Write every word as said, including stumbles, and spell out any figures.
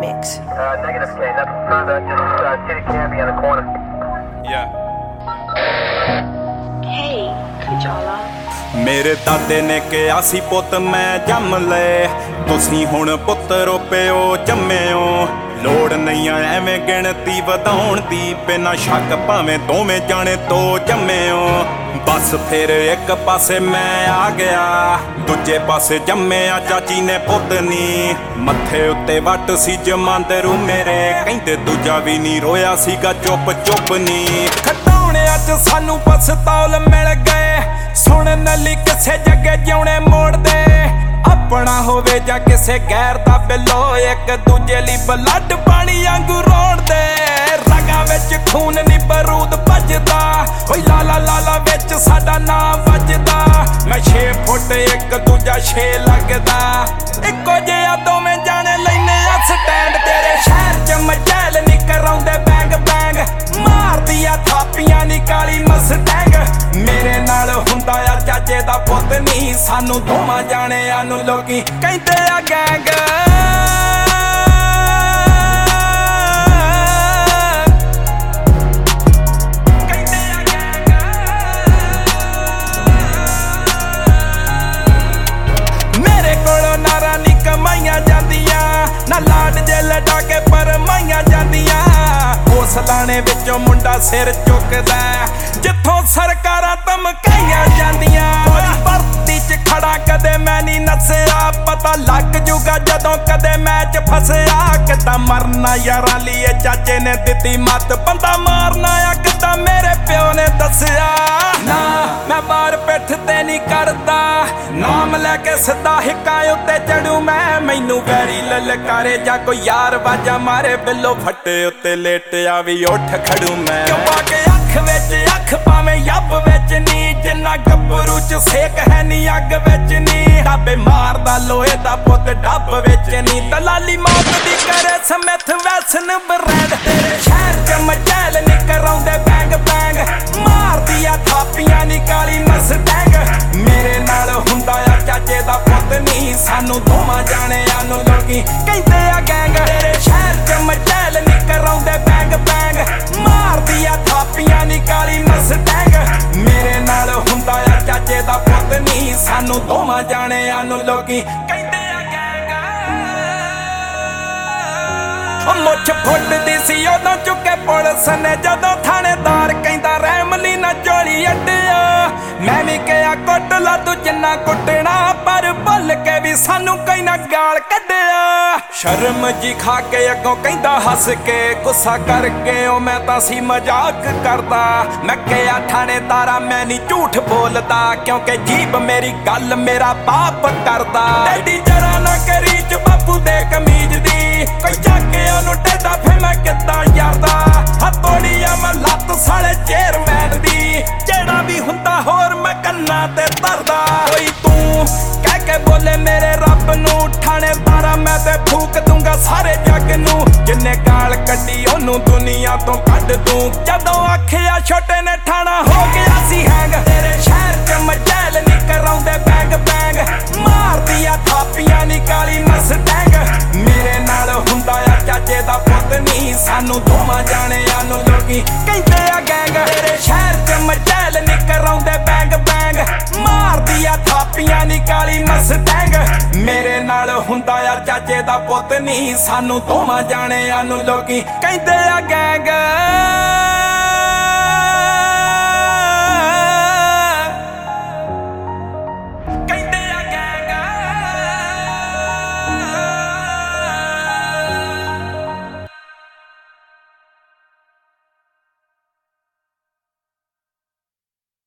mix. Uh, negative K, nothing further. Just uh, see the cabbie on the corner. Yeah. Hey, Kajala. ਮੇਰੇ ਦਾਦੇ ਨੇ ਕਿਹਾ ਸੀ ਪੁੱਤ ਮੈਂ ਜੰਮ ਲੈ, ਤੁਸੀਂ ਹੁਣ ਪੁੱਤਰੋ ਪਿਓ ਜੰਮਿਓ। ਲੋੜ ਨਹੀਂ ਆ ਐਵੇਂ ਗਿਣਤੀ ਵਧਾਉਣ ਦੀ, ਬਿਨਾਂ ਸ਼ੱਕ ਭਾਵੇਂ ਦੋਵੇਂ ਜਾਣੇ ਤੋਂ ਜੰਮਿਓ। ਬਸ ਫਿਰ ਇੱਕ ਪਾਸੇ ਮੈਂ ਆ ਗਿਆ, ਦੂਜੇ ਪਾਸੇ ਜੰਮਿਆ ਚਾਚੀ ਨੇ ਪੁੱਤ ਨੀ। ਮੱਥੇ ਉੱਤੇ ਵੱਟ ਸੀ ਜਮਾਂਦਰੂ ਮੇਰੇ, ਕਹਿੰਦੇ ਦੂਜਾ ਵੀ ਨਹੀਂ ਰੋਇਆ ਸੀਗਾ ਚੁੱਪ ਚੁੱਪ ਨੀ। ਖਟਾਉਣਿਆਂ 'ਚ ਸਾਨੂੰ ਪਸਤੌਲ ਮਿਲ ਗਏ, ਸੁਣਨ ਲਈ ਕਿਸੇ ਜੱਗੇ ਜਿਉਣੇ ਮੋੜਦੇ। ਆਪਣਾ ਹੋਵੇ ਜਾਂ ਕਿਸੇ ਗੈਰ ਦਾ ਬਿੱਲੋ, ਇੱਕ ਦੂਜੇ ਲਈ ਬਲੱਡ ਪਾਣੀ ਵਾਂਗੂ ਰੋੜਦੇ। ਰਗਾਂ ਵਿੱਚ ਖੂਨ ਨੀ ਬਰੂਦ ਭੱਜਦਾ, ਓਏ ਲਾਲਾ ਲਾਲਾ ਵਿੱਚ ਸਾਡਾ ਨਾਂ ਵੱਜਦਾ। ਮੈਂ ਛੇ ਫੁੱਟ ਇੱਕ ਦੂਜਾ ਛੇ ਲੱਗਦਾ, ਇੱਕੋ ਜਿਹਾ ਦੋਵੇਂ ਜਾਣੇ ਲੈਨੇ ਆ ਸਟੈਂਡ। ਤੇਰੇ ਸ਼ਹਿਰ 'ਚ ਮਚੈਲ ਨੀ ਕਰਾਉਂਦੇ ਬੈਂਗ ਬੈਂਗ, ਮਾਰਦੀਆਂ ਥਾਪੀਆਂ ਨੀ ਕਾਲੀ ਮਸਟੈਂਗ। ਮੇਰੇ ਨਾਲ ਹੁੰਦਾ ਆ ਚਾਚੇ ਦਾ ਪੁੱਤ ਨੀ, ਸਾਨੂੰ ਦੋਵਾਂ ਜਾਣਿਆਂ ਨੂੰ ਲੋਕੀ ਕਹਿੰਦੇ ਆ ਗੈਂਗ। ਮੇਰੇ ਕੋਲੋਂ ਨਾਰਾਂ ਨੀ ਕਮਾਈਆਂ ਜਾਂਦੀਆਂ, ਨਾ ਲਾਡ ਜੇ ਲਟਾ ਕੇ ਪਰਮਾਈਆਂ ਜਾਂਦੀਆਂ। ਉਸ ਲਾਣੇ ਵਿੱਚੋਂ ਮੁੰਡਾ ਸਿਰ ਚੁੱਕਦਾ, ਜਿੱਥੋਂ ਸਰਕਾਰਾਂ ਧਮਕਾਈਆਂ ਜਾਂਦੀਆਂ। ਭਰਤੀ 'ਚ ਖੜਾ ਕਦੇ ਮੈਂ ਨੀ ਨੱਸਿਆ, ਪਤਾ ਲੱਗ ਜੂਗਾ ਜਦੋਂ ਕਦੇ ਮੈਚ ਫਸਿਆ। ਕਿੱਦਾਂ ਮਰਨਾ ਯਾਰਾਂ ਲਈ ਚਾਚੇ ਨੇ ਦਿੱਤੀ ਮੱਤ, ਬੰਦਾ ਮਾਰਨਾ ਆ ਕਿੱਦਾਂ ਮੇਰੇ ਪਿਓ ਨੇ ਦੱਸਿਆ। ਨਾ ਮੈਂ ਬਾਹਰ ਪਿੱਠ ਤੇ ਨੀ ਕਰਦਾ, ਨਾਮ ਲੈ ਕੇ ਸਿੱਧਾ ਹਿੱਕਾਂ ਉੱਤੇ ਚੜੂ ਮੈਂ। ਮੈਨੂੰ ਵੈਰੀ ਲਲਕਾਰੇ ਜਾਂ ਕੋਈ ਯਾਰ ਵਾਜਾ ਮਾਰੇ, ਬਿੱਲੋ ਫੱਟੇ ਉੱਤੇ ਲੇਟਿਆ ਵੀ ਉੱਠ ਖੜੂ ਮੈਂ। ਕਿਉਂ ਪਾ ਕੇ ਅੱਖ ਵਿੱਚ ਅੱਖ ਭਾਵੇਂ ਯੱਬ ਵਿੱਚ ਨੀ, ਜਿੰਨਾ ਗੱਭਰੂ 'ਚ ਸੇਕ ਹੈ ਨੀ ਅੱਗ ਵਿੱਚ ਨੀ। ਡਾਬੇ ਮਾਰਦਾ ਲੋਹੇ ਦਾ ਪੁੱਤ ਡੱਬ ਵਿੱਚ ਨੀ, ਦਲਾਲੀ ਮੌਤ ਦੀ ਕਰੇ ਸਮਿਥ ਵੈਸਨ ਬ੍ਰੈਂਡ। ਤੇਰੇ ਸ਼ਹਿਰ 'ਚ ਮਚੈਲ ਨੀ ਕਰਾਉਂਦੇ ਬੈਂਗ ਬੈਂਗ, ਮਾਰਦੀਆਂ ਥਾਪੀਆਂ ਨੀ ਕਾਲੀ ਮਸਟੈਂਗ। ਮੇਰੇ ਨਾਲ ਹੁੰਦਾ ਆ ਚਾਚੇ ਦਾ ਪੁੱਤ ਨੀ, ਸਾਨੂੰ ਦੋਵਾਂ ਜਾਣਿਆਂ ਨੂੰ ਲੋਕੀ ਕਹਿੰਦੇ ਆ ਗੈਂਗ। ਤੇਰੇ ਸ਼ਹਿਰ 'ਚ ਮਚੈਲ ਨੀ ਕਰਾਉਂਦੇ ਬੈਂਗ ਬੈਂਗ, ਮਾਰਦੀਆਂ ਥਾਪੀਆਂ ਨੀ ਕਾਲੀ ਮਸਟੈਂਗ। ਮੇਰੇ ਨਾਲ ਹੁੰਦਾ ਆ ਚਾਚੇ ਦਾ ਪੁੱਤ ਨੀ, ਸਾਨੂੰ ਦੋਵਾਂ ਜਾਣਿਆਂ ਨੂੰ ਲੋਕੀ ਕਹਿੰਦੇ ਆ ਗੈਂਗ। ਉਹ ਮੁੱਛ ਫੁੱਟਦੀ ਸੀ ਉਦੋਂ ਚੁੱਕੇ ਪੁਲਿਸ ਨੇ, ਜਦੋਂ ਥਾਣੇਦਾਰ ਕਹਿੰਦਾ ਰਹਿਮਲੀ ਨਾ ਝੋਲੀ ਅੱਡਿਆ। ਮੈਂ ਵੀ ਕਿਹਾ ਕੁੱਟ ਲਾ ਤੂੰ ਜਿੰਨਾ ਕੁੱਟਣਾ, ਪਰ ਭੁੱਲ ਕੇ ਵੀ ਸਾਨੂੰ ਕਈ ਨਾ ਗਾਲ ਕੱਢਿਆ। ਸ਼ਰਮ ਜੀ ਖਾ ਕੇ ਅੱਗੋਂ ਕਹਿੰਦਾ ਹੱਸ ਕੇ, ਗੁੱਸਾ ਕਰਕੇ ਉਹ ਮੈਂ ਤਾਂ ਸੀ ਮਜ਼ਾਕ ਕਰਦਾ। ਮੈਂ ਕਿਹਾ ਥਾਣੇਦਾਰਾ ਮੈਂ ਨਹੀਂ ਝੂਠ ਬੋਲਦਾ, ਕਿਉਂਕਿ ਜੀਬ ਮੇਰੀ ਗੱਲ ਮੇਰਾ ਬਾਪ ਕਰਦਾ। ਐਡੀ ਜਰਾ ਨਾ ਕਰੀ ਚ ਬਾਪੂ ਦੇ ਕਮੀਜ਼ ਦੀ, ਕੋਈ ਚੱਕ ਕੇ ਉਹਨੂੰ ਟੇਡਾ ਫੇ ਮੈਂ ਕਿੱਦਾਂ ਯਾਰਦਾ। ਹੱਥੋੜੀ ਆ ਮੈਂ ਲੱਤ ਸਾਲੇ ਚੇਅਰਮੈਨ ਦੀ, ਜਿਹੜਾ ਵੀ ਹੁੰਦਾ ਹੋਰ ਮੈਂ ਕੰਨਾਂ ਤੇ ਧਰਦਾ। ਕੋਈ ਤੂੰ ਕਹਿ ਕੇ ਬੋਲੇ ਮੇਰੇ ਰੱਬ ਨੂੰ, ਥਾਣੇਦਾਰਾ ਮੈਂ ਤੇ ਫੂਕ ਦੂੰਗਾ ਸਾਰੇ ਜੱਗ ਨੂੰ। ਜਿੰਨੇ ਗਾਲ ਕੱਢੀ ਉਹਨੂੰ ਦੁਨੀਆ ਤੋਂ ਕੱਢ ਦੂੰ, ਜਦੋਂ ਆਖਿਆ ਛੋਟੇ ਨੇ ਠਾਣਾ ਹੋ ਗਿਆ ਸੀ ਹੈਂਗ। ਤੇਰੇ ਸ਼ਹਿਰ 'ਚ ਮਚੈਲ ਨੀ ਕਰਾਉਂਦੇ ਬੈਂਗ ਬੈਂਗ, ਮਾਰਦੀਆਂ ਥਾਪੀਆਂ ਨੀ ਕਾਲੀ ਮਸਟੈਂਗ। ਮੇਰੇ ਨਾਲ ਹੁੰਦਾ ਆ ਚਾਚੇ ਦਾ ਪੁੱਤ ਨੀ, ਸਾਨੂੰ ਦੋਵਾਂ ਜਾਣਿਆਂ ਨੂੰ ਲੋਕੀ ਕਹਿੰਦੇ ਆ ਗੈਂਗ। ਤੇਰੇ ਸ਼ਹਿਰ 'ਚ ਮਚੈਲ ਨੀ ਕਰਾਉਂਦੇ ਬੈਂਗ ਬੈਂਗ, ਮਾਰਦੀਆਂ ਥਾਪੀਆਂ ਨੀ ਕਾਲੀ ਮਸਟੈਂਗ। ਮੇਰੇ ਨਾਲ ਹੁੰਦਾ ਆ ਚਾਚੇ ਦਾ ਪੁੱਤ ਨੀ, ਸਾਨੂੰ ਦੋਵਾਂ ਜਾਣਿਆਂ ਨੂੰ ਲੋਕੀ ਕਹਿੰਦੇ ਆ ਗੈਂਗ।